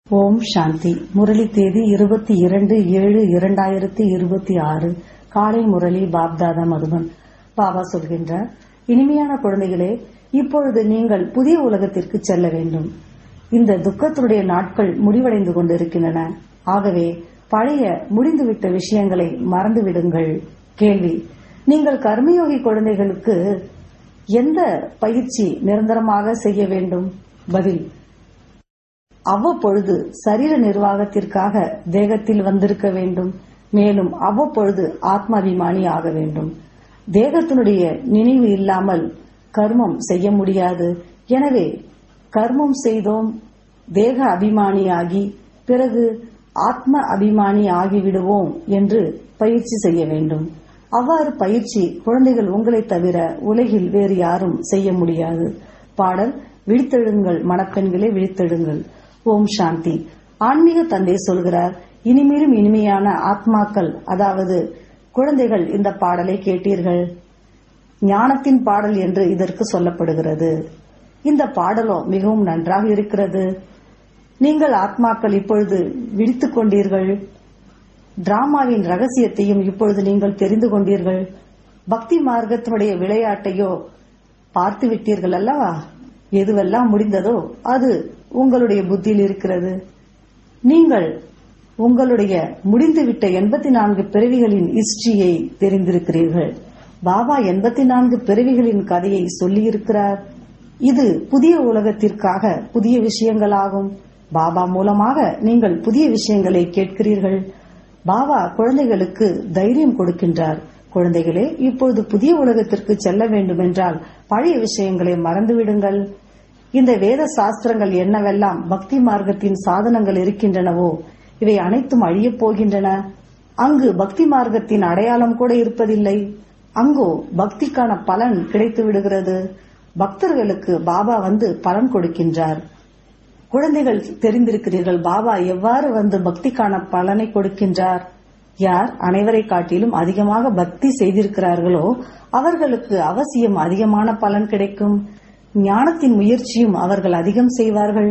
ஓம் சாந்தி. முரளி தேதி 22/7/2026 காலை முரளி பாப்தாதா மதுபன். பாபா சொல்கின்றார், இனிமையான குழந்தைகளே, இப்பொழுது நீங்கள் புதிய உலகத்திற்கு செல்ல வேண்டும். இந்த துக்கத்தினுடைய நாட்கள் முடிவடைந்து கொண்டிருக்கின்றன. ஆகவே பழைய முடிந்துவிட்ட விஷயங்களை மறந்துவிடுங்கள். கேள்வி: நீங்கள் கர்மயோகி குழந்தைகளுக்கு எந்த பயிற்சி நிரந்தரமாக செய்ய வேண்டும்? பதில்: அவ்வப்பொழுது சரீர நிர்வாகத்திற்காக தேகத்தில் வந்திருக்க வேண்டும். மேலும் அவ்வப்பொழுது ஆத்மாபிமானி ஆக வேண்டும். தேகத்தினுடைய நினைவு இல்லாமல் கர்மம் செய்ய முடியாது. எனவே கர்மம் செய்தோம், தேக அபிமானியாகி பிறகு ஆத்ம அபிமானி ஆகிவிடுவோம் என்று பயிற்சி செய்ய வேண்டும். அவ்வாறு பயிற்சி குழந்தைகள் உங்களை தவிர உலகில் வேறு யாரும் செய்ய முடியாது. பாடல்: விழித்தெழுங்கள் மணப்பெண்களே, விழித்தெழுங்கள். ஓம் சாந்தி. ஆன்மீக தந்தை சொல்கிறார், இனிமேலும் இனிமையான ஆத்மாக்கள், அதாவது குழந்தைகள், இந்த பாடலை கேட்டீர்கள். ஞானத்தின் பாடல் என்று இதற்கு சொல்லப்படுகிறது. இந்த பாடலோ மிகவும் நன்றாக இருக்கிறது. நீங்கள் ஆத்மாக்கள் இப்பொழுது விழித்துக் கொண்டீர்கள். டிராமாவின் ரகசியத்தையும் இப்பொழுது நீங்கள் தெரிந்து கொண்டீர்கள். பக்தி மார்க்கத்தினுடைய விளையாட்டையோ பார்த்து விட்டீர்கள் அல்லவா? எதுவெல்லாம் முடிந்ததோ அது உங்களுடைய புத்தியில் இருக்கிறது. நீங்கள் உங்களுடைய முடிந்துவிட்ட 84 பிறவிகளின் ஹிஸ்டரியை தெரிந்திருக்கிறீர்கள். பாபா 84 பிறவிகளின் கதையை சொல்லியிருக்கிறார். இது புதிய உலகத்திற்காக புதிய விஷயங்களாகும். பாபா மூலமாக நீங்கள் புதிய விஷயங்களை கேட்கிறீர்கள். பாபா குழந்தைகளுக்கு தைரியம் கொடுக்கின்றார். குழந்தைகளே, இப்பொழுது புதிய உலகத்திற்கு செல்ல வேண்டும் என்றால் பழைய விஷயங்களை மறந்துவிடுங்கள். இந்த வேத சாஸ்திரங்கள் என்னவெல்லாம் பக்தி மார்க்கத்தின் சாதனங்கள் இருக்கின்றனவோ இவை அனைத்தும் அழியப் போகின்றன. அங்கு பக்தி மார்க்கத்தின் அடையாளம் கூட இருப்பதில்லை. அங்கோ பக்திக்கான பலன் கிடைத்து விடுகிறது. பக்தர்களுக்கு பாபா வந்து பலன் கொடுக்கின்றார். குழந்தைகள் தெரிந்திருக்கிறீர்கள், பாபா எவ்வாறு வந்து பக்திக்கான பலனை கொடுக்கின்றார். யார் அனைவரை காட்டிலும் அதிகமாக பக்தி செய்திருக்கிறார்களோ அவர்களுக்கு அவசியம் அதிகமான பலன் கிடைக்கும். ஞானத்தின் முயற்சியும் அவர்கள் அதிகம் செய்வார்கள்.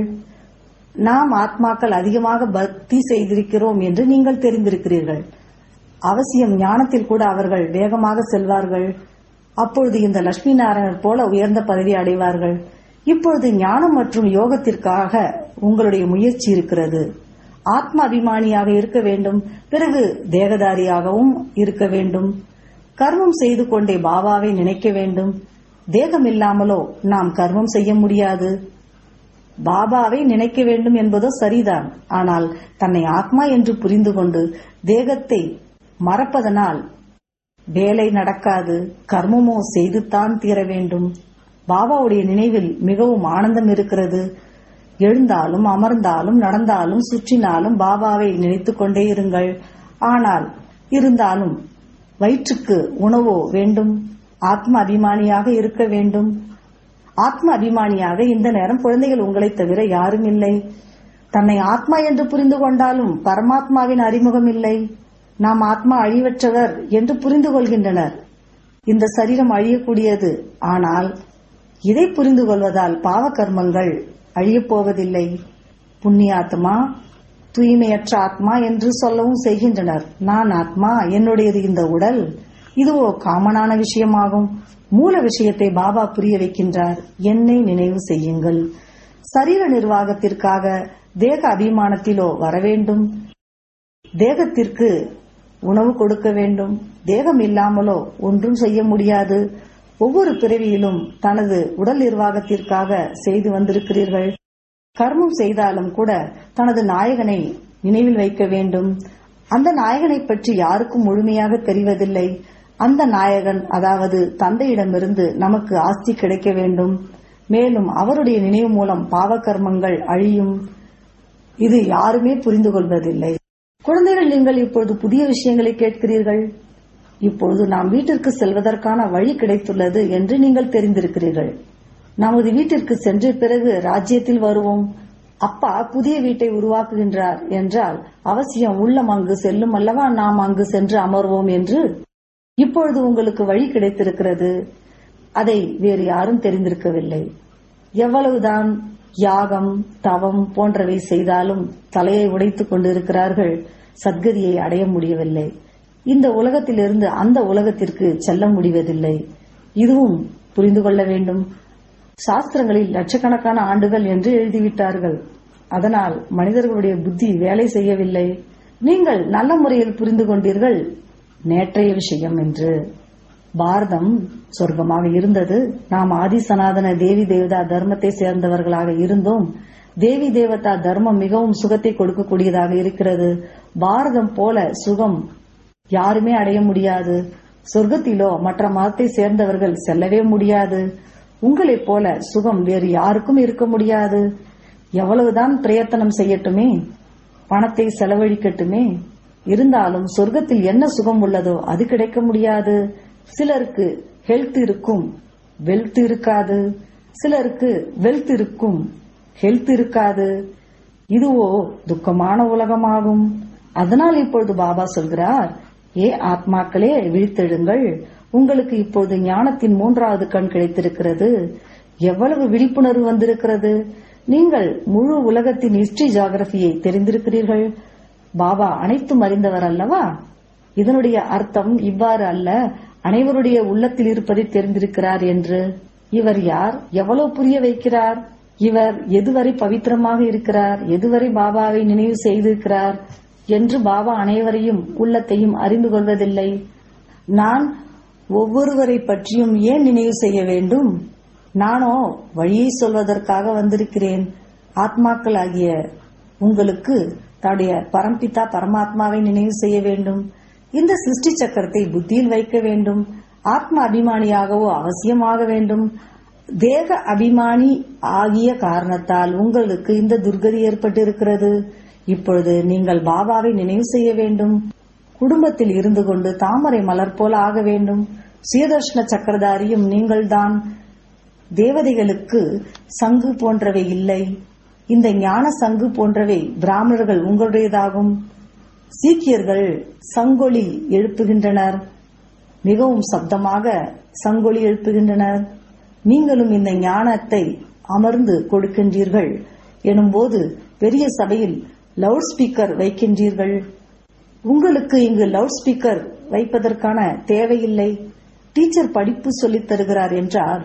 நாம் ஆத்மாக்கள் அதிகமாக பக்தி செய்திருக்கிறோம் என்று நீங்கள் தெரிந்திருக்கிறீர்கள். அவசியம் ஞானத்தில் கூட அவர்கள் வேகமாக செல்வார்கள். அப்பொழுது இந்த லட்சுமி நாராயணர் போல உயர்ந்த பதவி அடைவார்கள். இப்பொழுது ஞானம் மற்றும் யோகத்திற்காக உங்களுடைய முயற்சி இருக்கிறது. ஆத்ம அபிமானியாக இருக்க வேண்டும். பிறகு தேகதாரியாகவும் இருக்க வேண்டும். கர்மம் செய்து கொண்டே பாபாவை நினைக்க வேண்டும். தேகம் இல்லாமலோ நாம் கர்மம் செய்ய முடியாது. பாபாவை நினைக்க வேண்டும் என்பதோ சரிதான். ஆனால் தன்னை ஆத்மா என்று புரிந்து கொண்டு தேகத்தை மறப்பதனால் வேலை நடக்காது. கர்மமோ செய்துதான் தீர வேண்டும். பாபாவுடைய நினைவில் மிகவும் ஆனந்தம் இருக்கிறது. எழுந்தாலும் அமர்ந்தாலும் நடந்தாலும் சுற்றினாலும் பாபாவை நினைத்துக் கொண்டே இருங்கள். ஆனால் இருந்தாலும் வயிற்றுக்கு உணவோ வேண்டும். ஆத்ம அபிமானியாக இருக்க வேண்டும். ஆத்ம அபிமானியாக இந்த நேரம் குழந்தைகள் உங்களை தவிர யாரும் இல்லை. தன்னை ஆத்மா என்று புரிந்து கொண்டாலும் பரமாத்மாவின் அறிமுகம் இல்லை. நாம் ஆத்மா அழிவற்றவர் என்று புரிந்து கொள்கின்றனர். இந்த சரீரம் அழியக்கூடியது. ஆனால் இதை புரிந்து கொள்வதால் பாவ கர்மங்கள் அழியப் போவதில்லை. புண்ணியாத்மா, தூய்மையற்ற ஆத்மா என்று சொல்லவும் செய்கின்றனர். நான் ஆத்மா, என்னுடையது இந்த உடல். இதுவோ காமனான விஷயமாகும். மூல விஷயத்தை பாபா புரிய வைக்கின்றார். என்னை நினைவு செய்யுங்கள். சரீர நிர்வாகத்திற்காக தேக அபிமானத்திலோ வர வேண்டும். தேகத்திற்கு உணவு கொடுக்க வேண்டும். தேகம் இல்லாமலோ ஒன்றும் செய்ய முடியாது. ஒவ்வொரு பிறவியிலும் தனது உடல் நிர்வாகத்திற்காக செய்து வந்திருக்கிறீர்கள். கர்மம் செய்தாலும் கூட தனது நாயகனை நினைவில் வைக்க வேண்டும். அந்த நாயகனை பற்றி யாருக்கும் முழுமையாக தெரிவதில்லை. அந்த நாயகன், அதாவது தந்தையிடமிருந்து நமக்கு ஆஸ்தி கிடைக்க வேண்டும். மேலும் அவருடைய நினைவு மூலம் பாவ கர்மங்கள் அழியும். இது யாருமே புரிந்து கொள்வதில்லை. குழந்தைகள், நீங்கள் இப்பொழுது புதிய விஷயங்களை கேட்கிறீர்கள். இப்பொழுது நாம் வீட்டிற்கு செல்வதற்கான வழி கிடைத்துள்ளது என்று நீங்கள் தெரிந்திருக்கிறீர்கள். நமது வீட்டிற்கு சென்ற பிறகு ராஜ்யத்தில் வருவோம். அப்பா புதிய வீட்டை உருவாக்குகின்றார் என்றால் அவசியம் உள்ளம் அங்கு செல்லும் அல்லவா? நாம் அங்கு சென்று அமர்வோம் என்று இப்பொழுது உங்களுக்கு வழி கிடைத்திருக்கிறது. அதை வேறு யாரும் தெரிந்திருக்கவில்லை. எவ்வளவுதான் யாகம், தவம் போன்றவை செய்தாலும் தலையை உடைத்துக் கொண்டிருக்கிறார்கள். சத்கதியை அடைய முடியவில்லை. இந்த உலகத்திலிருந்து அந்த உலகத்திற்கு செல்ல முடிவதில்லை. இதுவும் புரிந்து கொள்ள வேண்டும். சாஸ்திரங்களில் லட்சக்கணக்கான ஆண்டுகள் என்று எழுதிவிட்டார்கள். அதனால் மனிதர்களுடைய புத்தி வேலை செய்யவில்லை. நீங்கள் நல்ல முறையில் புரிந்து கொண்டீர்கள், நேற்றைய விஷயம் என்று. பாரதம் சொர்க்கமாக இருந்தது. நாம் ஆதி சனாதன தேவி தேவதா தர்மத்தை சேர்ந்தவர்களாக இருந்தோம். தேவி தேவதா தர்மம் மிகவும் சுகத்தை கொடுக்கக்கூடியதாக இருக்கிறது. பாரதம் போல சுகம் யாருமே அடைய முடியாது. சொர்க்கத்திலோ மற்ற மதத்தை சேர்ந்தவர்கள் செல்லவே முடியாது. உங்களைப் போல சுகம் வேறு யாருக்கும் இருக்க முடியாது. எவ்வளவுதான் பிரயத்தனம் செய்யட்டுமே, பணத்தை செலவழிக்கட்டுமே, இருந்தாலும் சொர்க்கத்தில் என்ன சுகம் உள்ளதோ அது கிடைக்க முடியாது. சிலருக்கு ஹெல்த் இருக்கும், வெல்த் இருக்காது. சிலருக்கு வெல்த் இருக்கும், ஹெல்த் இருக்காது. இதுவோ துக்கமான உலகமாகும். அதனால் இப்பொழுது பாபா சொல்கிறார், ஏ ஆத்மாக்களே விழித்தெழுங்கள். உங்களுக்கு இப்பொழுது ஞானத்தின் 3வது கண் கிடைத்திருக்கிறது. எவ்வளவு விழிப்புணர்வு வந்திருக்கிறது. நீங்கள் முழு உலகத்தின் ஹிஸ்டரி ஜியோகிராபியை தெரிந்திருக்கிறீர்கள். பாபா அனைத்தும் அறிந்தவர் அல்லவா? இதனுடைய அர்த்தம் இவ்வாறு அல்ல, அனைவருடைய உள்ளத்தில் இருப்பதை தெரிந்திருக்கிறார் என்று. இவர் யார்? எவ்வளவு புரிய வைக்கிறார்? இவர் எதுவரை பவித்திரமாக இருக்கிறார்? எதுவரை பாபாவை நினைவு செய்திருக்கிறார் என்று பாபா அனைவரையும் உள்ளத்தையும் அறிந்து கொள்வதில்லை. நான் ஒவ்வொருவரை பற்றியும் ஏன் நினைவு செய்ய வேண்டும்? நானோ வழியை சொல்வதற்காக வந்திருக்கிறேன். ஆத்மாக்களாகிய உங்களுக்கு தன்னுடைய பரம்பிதா பரமாத்மாவை நினைவு செய்ய வேண்டும். இந்த சிருஷ்டி சக்கரத்தை புத்தியில் வைக்க வேண்டும். ஆத்ம அபிமானியாகவோ அவசியமாக வேண்டும். தேக அபிமானி ஆகிய காரணத்தால் உங்களுக்கு இந்த துர்கதி ஏற்பட்டிருக்கிறது. இப்பொழுது நீங்கள் பாபாவை நினைவு செய்ய வேண்டும். குடும்பத்தில் இருந்து கொண்டு தாமரை மலர் போல ஆக வேண்டும். சுயதர்ஷன சக்கரதாரியும் நீங்கள்தான். தேவதைகளுக்கு சங்கு போன்றவை இல்லை. இந்த ஞான சங்கு போன்றவை பிராமணர்கள் உங்களுடையதாகும். சீக்கியர்கள் சங்கொலி எழுப்புகின்றனர், மிகவும் சப்தமாக சங்கொலி எழுப்புகின்றனர். நீங்களும் இந்த ஞானத்தை அமர்ந்து கொடுக்கின்றீர்கள் எனும்போது பெரிய சபையில் லவுட் ஸ்பீக்கர் வைக்கின்றீர்கள். உங்களுக்கு இங்கு லவுட் ஸ்பீக்கர் வைப்பதற்கான தேவையில்லை. டீச்சர் படிப்பு சொல்லித் தருகிறார் என்றால்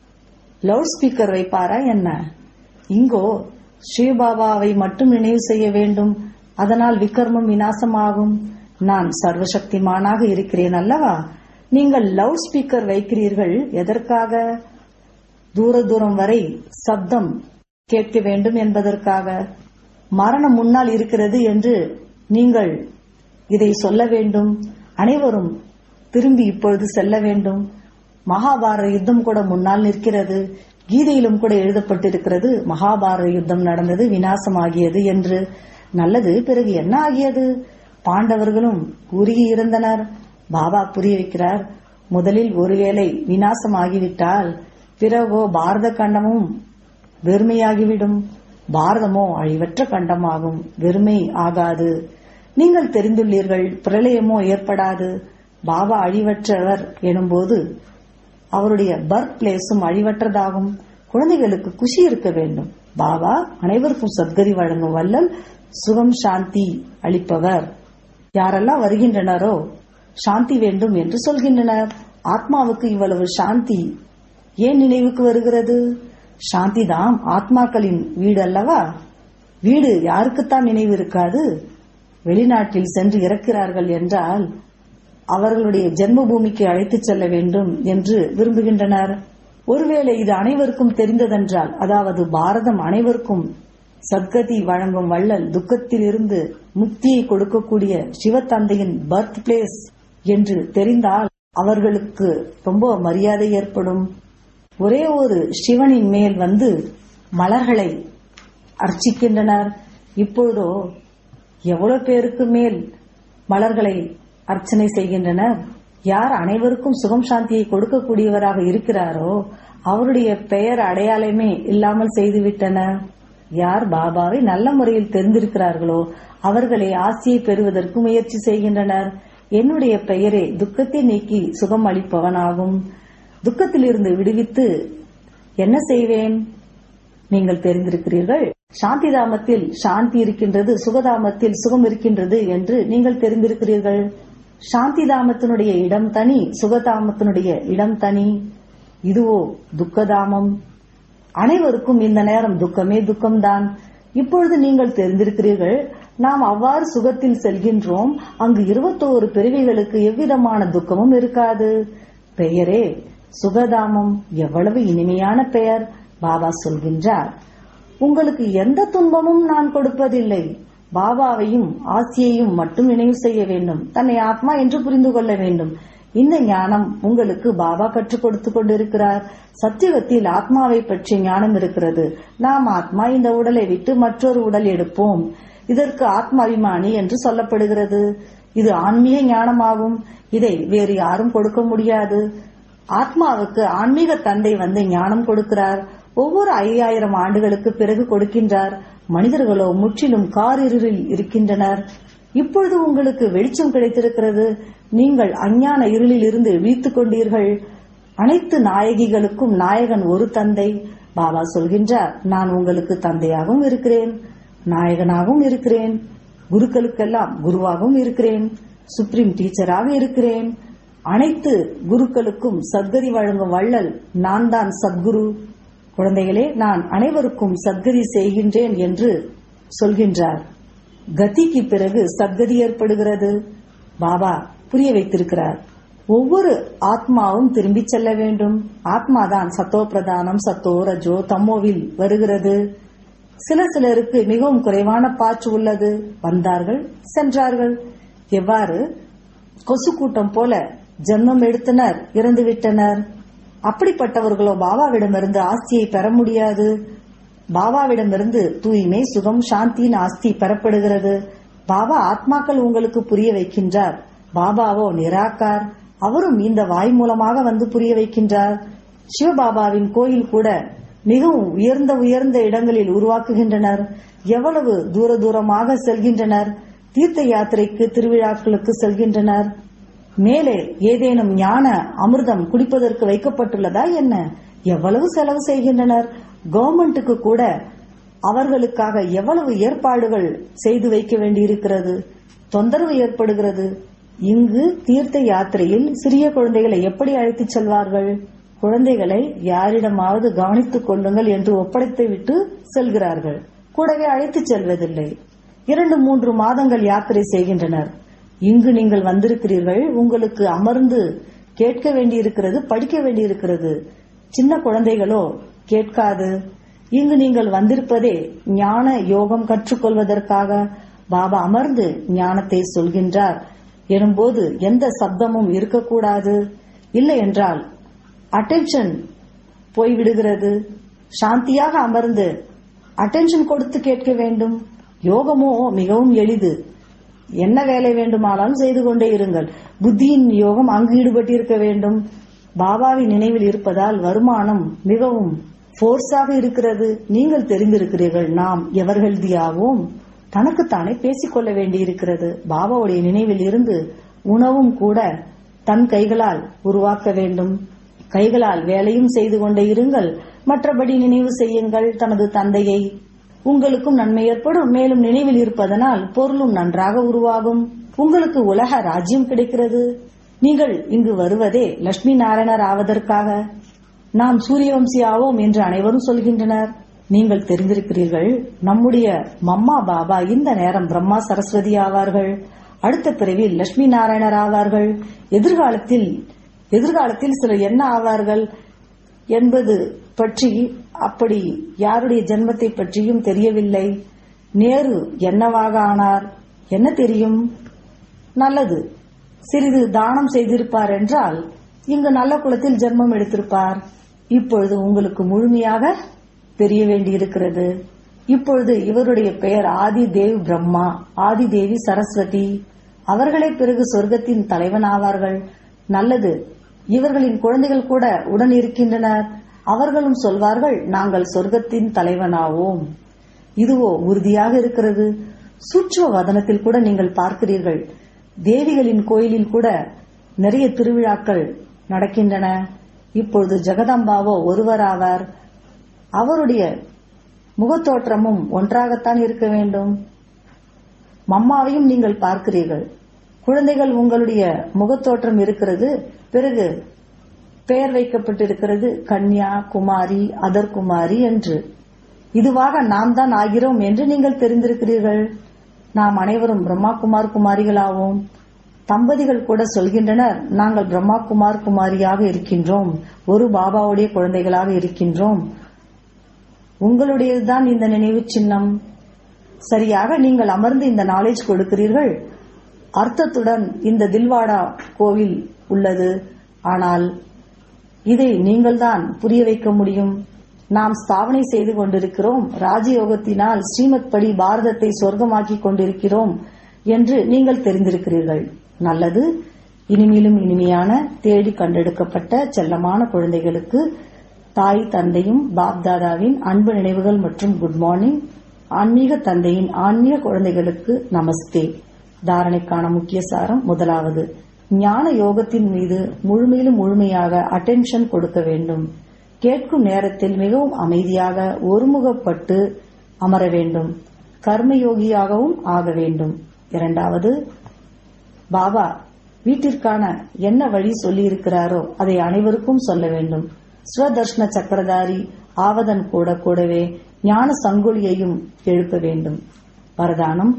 லவுட் ஸ்பீக்கர் வைப்பாரா என்ன? இங்கோ ஸ்ரீபாபாவை மட்டும் நினைவு செய்ய வேண்டும். அதனால் விக்ரமம் விநாசமாகும். நான் சர்வசக்திமானாக இருக்கிறேன் அல்லவா? நீங்கள் லவுட் ஸ்பீக்கர் வைக்கிறீர்கள் எதற்காக? தூர தூரம் வரை சப்தம் கேட்க வேண்டும் என்பதற்காக. மரணம் முன்னால் இருக்கிறது என்று நீங்கள் இதை சொல்ல வேண்டும். அனைவரும் திரும்பி இப்பொழுது செல்ல வேண்டும். மகாபாரத யுத்தம் கூட முன்னால் நிற்கிறது. கீதையிலும் கூட எழுதப்பட்டிருக்கிறது, மகாபாரத யுத்தம் நடந்தது, விநாசமாகியது என்று. நல்லது, பிறகு என்ன ஆகியது? பாண்டவர்களும் உருகி இருந்தனர். பாபா புரிய வைக்கிறார், முதலில் ஒருவேளை விநாசமாகிவிட்டால் பிறகோ பாரத கண்டமும் வெறுமையாகிவிடும். பாரதமோ அழிவற்ற கண்டமாகும், வெறுமை ஆகாது. நீங்கள் தெரிந்துள்ளீர்கள், பிரளயமோ ஏற்படாது. பாபா அழிவற்றவர் எனும்போது அவருடைய பர்த் பிளேஸும் அழிவற்றதாகும். குழந்தைகளுக்கு குஷி இருக்க வேண்டும். பாபா அனைவருக்கும் சத்கதி வழங்கும் வல்லல், சுகம் சாந்தி அளிப்பவர். யாரெல்லாம் வருகின்றனரோ சாந்தி வேண்டும் என்று சொல்கின்றனர். ஆத்மாவுக்கு இவ்வளவு சாந்தி ஏன் நினைவுக்கு வருகிறது? சாந்தி தான் ஆத்மாக்களின் வீடு அல்லவா? வீடு யாருக்குத்தான் நினைவு இருக்காது? வெளிநாட்டில் சென்று இறக்கிறார்கள் என்றால் அவர்களுடைய ஜென்ம பூமிக்கு அழைத்துச் செல்ல வேண்டும் என்று விரும்புகின்றனர். ஒருவேளை இது அனைவருக்கும் தெரிந்ததென்றால், அதாவது பாரதம் அனைவருக்கும் சத்கதி வழங்கும் வள்ளல், துக்கத்தில் இருந்து முக்தியை கொடுக்கக்கூடிய சிவத்தந்தையின் பர்த் பிளேஸ் என்று தெரிந்தால் அவர்களுக்கு ரொம்ப மரியாதை ஏற்படும். ஒரே ஒரு சிவனின் மேல் வந்து மலர்களை அர்ச்சிக்கின்றனர். இப்பொழுதோ எவ்வளவு பேருக்கு மேல் மலர்களை அர்ச்சனை செய்கின்றனர். யார் அனைவருக்கும் சுகம் சாந்தியை கொடுக்கக்கூடியவராக இருக்கிறாரோ அவருடைய பெயர் அடையாளமே இல்லாமல் செய்துவிட்டனர். யார் பாபாவை நல்ல முறையில் தெரிந்திருக்கிறார்களோ அவர்களை ஆசியை பெறுவதற்கு முயற்சி செய்கின்றனர். என்னுடைய பெயரே துக்கத்தை நீக்கி சுகம் அளிப்பவனாகும். துக்கத்திலிருந்து விடுவித்து என்ன செய்வேன்? நீங்கள் தெரிந்திருக்கிறீர்கள். சாந்தி தாமத்தில் சாந்தி இருக்கின்றது, சுகதாமத்தில் சுகம் இருக்கின்றது என்று நீங்கள் தெரிந்திருக்கிறீர்கள். சாந்தி தாமத்தினுடைய இடம் தனி, சுகதாமத்தினுடைய இடம் தனி. இதுவோ துக்கதாமம். அனைவருக்கும் இந்த நேரம் துக்கமே துக்கம்தான். இப்பொழுது நீங்கள் தெரிந்திருக்கிறீர்கள், நாம் அவ்வாறு சுகத்தில் செல்கின்றோம். அங்கு 21 பிறவிகளுக்கு எவ்விதமான துக்கமும் இருக்காது. பெயரே சுகதாமம். எவ்வளவு இனிமையான பெயர்! பாபா சொல்கின்றார், உங்களுக்கு எந்த துன்பமும் நான் கொடுப்பதில்லை. பாபாவையும் ஆசியையும் மட்டும் நினைவு செய்ய வேண்டும். தன்னை ஆத்மா என்று புரிந்து கொள்ள வேண்டும். இந்த ஞானம் உங்களுக்கு பாபா கற்றுக் கொடுத்துக் கொண்டிருக்கிறார். சத்தியுகத்தில் ஆத்மாவை பற்றிய ஞானம் இருக்கிறது. நாம் ஆத்மா, இந்த உடலை விட்டு மற்றொரு உடல் எடுப்போம். இதற்கு ஆத்மாபிமானி என்று சொல்லப்படுகிறது. இது ஆன்மீக ஞானமாகும். இதை வேறு யாரும் கொடுக்க முடியாது. ஆத்மாவுக்கு ஆன்மீக தந்தை வந்து ஞானம் கொடுக்கிறார். ஒவ்வொரு 5000 ஆண்டுகளுக்கு பிறகு கொடுக்கின்றார். மனிதர்களோ முற்றிலும் காரிருளில் இருக்கின்றனர். இப்பொழுது உங்களுக்கு வெளிச்சம் கிடைத்திருக்கிறது. நீங்கள் அஞ்ஞான இருளில் இருந்து விழித்துக் கொண்டீர்கள். அனைத்து நாயகிகளுக்கும் நாயகன் ஒரு தந்தை. பாபா சொல்கின்றார், நான் உங்களுக்கு தந்தையாகவும் இருக்கிறேன், நாயகனாகவும் இருக்கிறேன், குருக்களுக்கெல்லாம் குருவாகவும் இருக்கிறேன், சுப்ரீம் டீச்சராக இருக்கிறேன். அனைத்து குருக்களுக்கும் சத்கதி வழங்கும் வள்ளல் நான் தான் சத்குரு. குழந்தைகளே, நான் அனைவருக்கும் சத்கதி செய்கின்றேன் என்று சொல்கின்றார். கதிக்கு பிறகு சத்கதி ஏற்படுகிறது. பாபா புரிய வைத்திருக்கிறார். ஒவ்வொரு ஆத்மாவும் திரும்பி செல்ல வேண்டும். ஆத்மாதான் சத்தோ பிரதானம், சத்தோ ரஜோ தம்மோவில் வருகிறது. சிலருக்கு மிகவும் குறைவான பாற்று உள்ளது. வந்தார்கள், சென்றார்கள். எவ்வாறு கொசு கூட்டம் போல ஜென்மம் எடுத்தனர், இறந்துவிட்டனர். அப்படிப்பட்டவர்களோ பாபாவிடமிருந்து ஆஸ்தியை பெற முடியாது. பாபாவிடமிருந்து தூய்மை, சுகம், சாந்தியின் ஆஸ்தி பெறப்படுகிறது. பாபா ஆத்மாக்கள் உங்களுக்கு புரிய வைக்கின்றார். பாபாவோ நிராகார். அவரும் இந்த வாய் மூலமாக வந்து புரிய வைக்கின்றார். சிவபாபாவின் கோயில் கூட மிகவும் உயர்ந்த இடங்களில் உருவாக்குகின்றனர். எவ்வளவு தூரமாக செல்கின்றனர். தீர்த்த யாத்திரைக்கு, திருவிழாக்களுக்கு செல்கின்றனர். மேலே ஏதேனும் ஞான அமிர்தம் குடிப்பதற்கு வைக்கப்பட்டுள்ளதா என்ன? எவ்வளவு செலவு செய்கின்றனர். கவர்மெண்ட்டுக்கு கூட அவர்களுக்காக எவ்வளவு ஏற்பாடுகள் செய்து வைக்க வேண்டியிருக்கிறது. தொந்தரவு ஏற்படுகிறது. இங்கு தீர்த்த யாத்திரையில் சிறிய குழந்தைகளை எப்படி அழைத்துச் செல்வார்கள்? குழந்தைகளை யாரிடமாவது கவனித்துக் கொள்ளுங்கள் என்று ஒப்படைத்து விட்டு செல்கிறார்கள். கூடவே அழைத்துச் செல்வதில்லை. 2-3 மாதங்கள் யாத்திரை செய்கின்றனர். இங்கு நீங்கள் வந்திருக்கிறீர்கள். உங்களுக்கு அமர்ந்து கேட்க வேண்டியிருக்கிறது, படிக்க வேண்டியிருக்கிறது. சின்ன குழந்தைகளோ கேட்காது. இங்கு நீங்கள் வந்திருப்பதே ஞான யோகம் கற்றுக்கொள்வதற்காக. பாபா அமர்ந்து ஞானத்தை சொல்கின்றார் எனும்போது எந்த சப்தமும் இருக்கக்கூடாது. இல்லை என்றால் அட்டென்ஷன் போய்விடுகிறது. சாந்தியாக அமர்ந்து அட்டென்ஷன் கொடுத்து கேட்க வேண்டும். யோகமோ மிகவும் எளிது. என்ன வேலை வேண்டுமானாலும் செய்து கொண்டே இருங்கள். புத்தியின் யோகம் அங்கு ஈடுபட்டிருக்க வேண்டும். பாபாவின் நினைவில் இருப்பதால் வருமானம் மிகவும் போர்ஸாக இருக்கிறது. நீங்கள் தெரிந்திருக்கிறீர்கள், நாம் எவர்கள்தியாவோம். தனக்குத்தானே பேசிக்கொள்ள வேண்டியிருக்கிறது. பாபாவுடைய நினைவில் இருந்து உணவும் கூட தன் கைகளால் உருவாக்க வேண்டும். கைகளால் வேலையும் செய்து கொண்டே இருங்கள். மற்றபடி நினைவு செய்யுங்கள் தனது தந்தையை. உங்களுக்கும் நன்மை ஏற்படும். மேலும் நினைவில் இருப்பதனால் பொருளும் நன்றாக உருவாகும். உங்களுக்கு உலக ராஜ்யம் கிடைக்கிறது. நீங்கள் இங்கு வருவதே லட்சுமி நாராயணர் ஆவதற்காக. நாம் சூரியவம்சி ஆவோம் என்று அனைவரும் சொல்கின்றனர். நீங்கள் தெரிந்திருக்கிறீர்கள், நம்முடைய மம்மா பாபா இந்த நேரம் பிரம்மா சரஸ்வதி ஆவார்கள். அடுத்த பிறவில் லட்சுமி நாராயணர் ஆவார்கள். எதிர்காலத்தில் சிலர் என்ன ஆவார்கள் என்பது பற்றி, அப்படி யாருடைய ஜென்மத்தை பற்றியும் தெரியவில்லை. நேரு என்னவாக ஆனார் என்ன தெரியும்? நல்லது, சிறிது தானம் செய்திருப்பார் என்றால் இங்கு நல்ல குலத்தில் ஜென்மம் எடுத்திருப்பார். இப்பொழுது உங்களுக்கு முழுமையாக தெரிய வேண்டியிருக்கிறது. இப்பொழுது இவருடைய பெயர் ஆதி தேவ் பிரம்மா, ஆதி தேவி சரஸ்வதி. அவர்களே பிறகு சொர்க்கத்தின் தலைவன் ஆவார்கள். நல்லது, இவர்களின் குழந்தைகள் கூட உடன் இருக்கின்றனர். அவர்களும் சொல்வார்கள், நாங்கள் சொர்க்கத்தின் தலைவனாவோம். இதுவோ உறுதியாக இருக்கிறது. சூட்சும வதனத்தில் கூட நீங்கள் பார்க்கிறீர்கள். தேவிகளின் கோயிலில் கூட நிறைய திருவிழாக்கள் நடக்கின்றன. இப்பொழுது ஜெகதம்பாவோ ஒருவராவார். அவருடைய முகத்தோற்றமும் ஒன்றாகத்தான் இருக்க வேண்டும். மம்மாவையும் நீங்கள் பார்க்கிறீர்கள். குழந்தைகள் உங்களுடைய முகத்தோற்றம் இருக்கிறது. பிறகு பெயர் வைக்கப்பட்டிருக்கிறது கன்யா, குமாரி, அதர்குமாரி என்று. இதுவாக நாம் தான் ஆகிறோம் என்று நீங்கள் தெரிந்திருக்கிறீர்கள். நாம் அனைவரும் பிரம்மா குமார் குமாரிகளாவோம். தம்பதிகள் கூட சொல்கின்றனர், நாங்கள் பிரம்மா குமார் குமாரியாக இருக்கின்றோம், ஒரு பாபாவுடைய குழந்தைகளாக இருக்கின்றோம். உங்களுடையதுதான் இந்த நினைவு சின்னம். சரியாக நீங்கள் அமர்ந்து இந்த நாலேஜ் கொடுக்கிறீர்கள். அர்த்தத்துடன் இந்த தில்வாடா கோவில் உள்ளது. ஆனால் இதை நீங்கள் தான் புரிய வைக்க முடியும். நாம் ஸ்தாபனை செய்து கொண்டிருக்கிறோம். ராஜயோகத்தினால் ஸ்ரீமத் படி பாரதத்தை சொர்க்கமாக்கி கொண்டிருக்கிறோம் என்று நீங்கள் தெரிந்திருக்கிறீர்கள். நல்லது. இனிமேலும் இனிமையான தேடி கண்டெடுக்கப்பட்ட செல்லமான குழந்தைகளுக்கு தாய் தந்தையும் பாப்தாதாவின் அன்பு நினைவுகள் மற்றும் குட் மார்னிங். ஆன்மீக தந்தையின் ஆன்மீக குழந்தைகளுக்கு நமஸ்தே. தாரணைக்கான முக்கிய சாரம். முதலாவது, ஞான யோகத்தின் மீது முழுமையிலும் முழுமையாக அட்டென்ஷன் கொடுக்க வேண்டும். கேட்கும் நேரத்தில் மிகவும் அமைதியாக ஒருமுகப்பட்டு அமர வேண்டும். கர்மயோகியாகவும் ஆக வேண்டும். இரண்டாவது, பாபா வீட்டிற்கான என்ன வழி சொல்லியிருக்கிறாரோ அதை அனைவருக்கும் சொல்ல வேண்டும். ஸ்வதர்ஷன சக்கரதாரி ஆவதன் கூடவே ஞான சங்குலியையும் எழுப்ப வேண்டும். வரதானம்,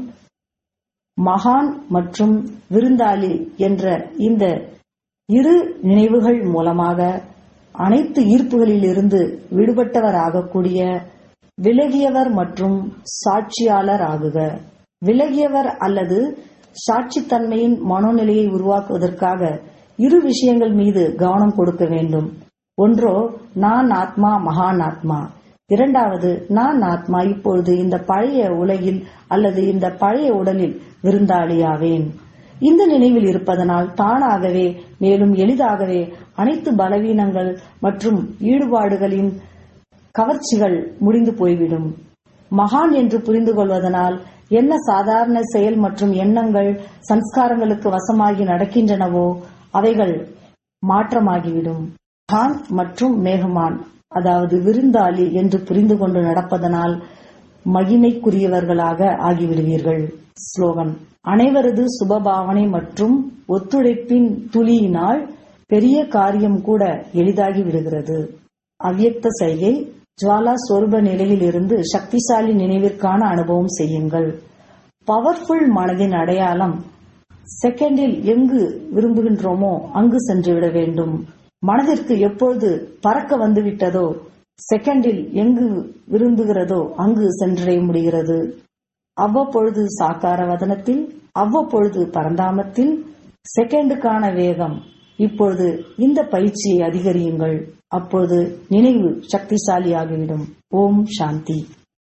மகான் மற்றும் விருந்தாளி என்ற இந்த இரு நினைவுகள் மூலமாக அனைத்து ஈர்ப்புகளிலிருந்து விடுபட்டவராகக்கூடிய விலகியவர் மற்றும் சாட்சியாளர் ஆகுக. விலகியவர் அல்லது சாட்சித்தன்மையின் மனோநிலையை உருவாக்குவதற்காக இரு விஷயங்கள் மீது கவனம் கொடுக்க வேண்டும். ஒன்றோ நான் ஆத்மா மகான் ஆத்மா. இரண்டாவது, நான் ஆத்மா இப்பொழுது இந்த பழைய உலகில் அல்லது இந்த பழைய உடலில் விருந்தாளியாவேன். இந்த நினைவில் இருப்பதனால் தானாகவே மேலும் எளிதாகவே அனைத்து பலவீனங்கள் மற்றும் ஈடுபாடுகளின் கவர்ச்சிகள் முடிந்து போய்விடும். மகான் என்று புரிந்து கொள்வதனால் என்ன சாதாரண செயல் மற்றும் எண்ணங்கள் சம்ஸ்காரங்களுக்கு வசமாகி நடக்கின்றனவோ அவைகள் மாற்றமாகிவிடும். மகான் மற்றும் மேகமான், அதாவது விருந்தாளி என்று புரிந்து கொண்டு நடப்பதனால் மகிமைக்குரியவர்களாக ஆகிவிடுவீர்கள். ஸ்லோகன், அனைவரது சுபபாவனை மற்றும் ஒத்துழைப்பின் துளியினால் பெரிய காரியம் கூட எளிதாகி விடுகிறது. அவ்யக்த சைகை, ஜுவாலா சொரூப நிலையில் இருந்து சக்திசாலி நினைவிற்கான அனுபவம் செய்யுங்கள். பவர்ஃபுல் மனதின் அடையாளம் செகண்டில் எங்கு விரும்புகின்றோமோ அங்கு சென்றுவிட வேண்டும். மனதிற்கு எப்பொழுது பறக்க வந்துவிட்டதோ செகண்டில் எங்கு விரும்புகிறதோ அங்கு சென்றடைய முடிகிறது. அவ்வப்பொழுது சாக்கார வதனத்தில், அவ்வப்பொழுது பரந்தாமத்தில் செகண்டுக்கான வேகம். இப்பொழுது இந்த பயிற்சியை அதிகரியுங்கள். அப்பொழுது நினைவு சக்திசாலியாகிவிடும். ஓம் சாந்தி.